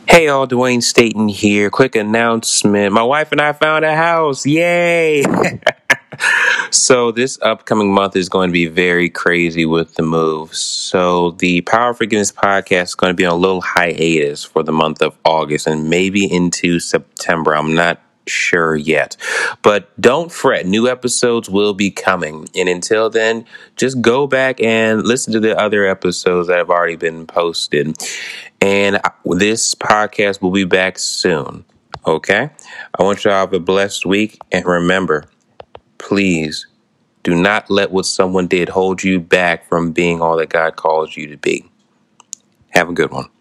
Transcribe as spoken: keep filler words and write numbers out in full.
Hey all, Dwayne Staten here. Quick announcement. My wife and I found a house. Yay! So this upcoming month is going to be very crazy with the move. So the Power of Forgiveness podcast is going to be on a little hiatus for the month of August and maybe into September. I'm not sure yet. But don't fret. New episodes will be coming. And until then, just go back and listen to the other episodes that have already been posted. And this podcast will be back soon. Okay? I want you to have a blessed week. And remember, please do not let what someone did hold you back from being all that God calls you to be. Have a good one.